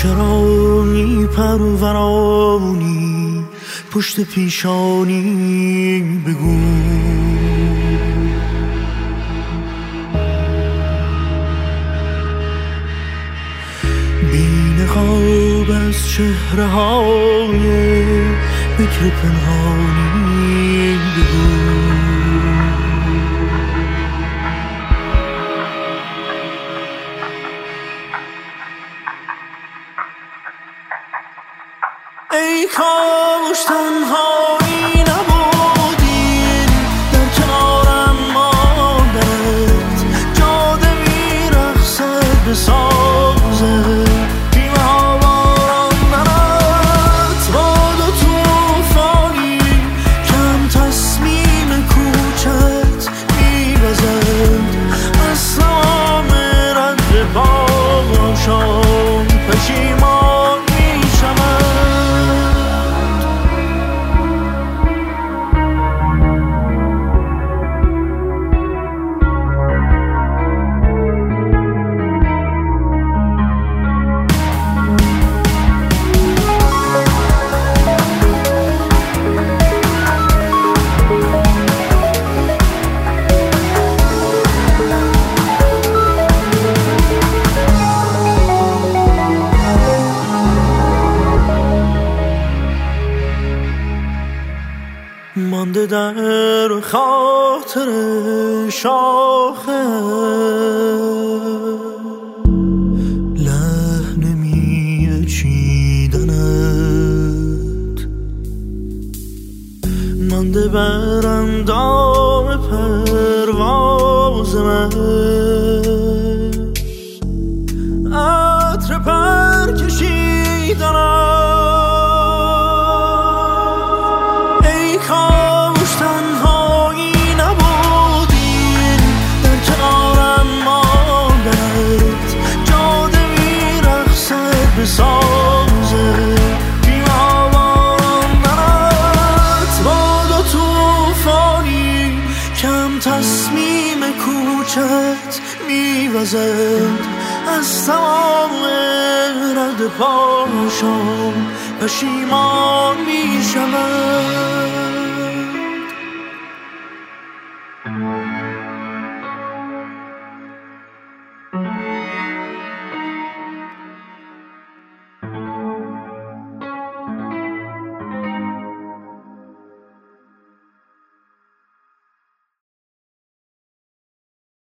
چرا میپرورانی پشت پیشانی بگو. بی نقاب از چهره های بکر پنهانی بگو. ای کاش تنهایی نبودین در کنارم ماندنت، جاده میرقصد به سازه بیمه ها باراندنت، باد و توفانی کم تصمیم کوچت میوزد از تمام رد پاشان پشیمان میشود. مانده در خاطر شاخه لحن میوه چیدنت، مانده بر اندام پرواز من عطر پر کشیدنت. سازه بیمه ها باراندنت، باد و توفانی کم تصمیم کوچت میوزد از تمام رد پاشان پشیمان میشود.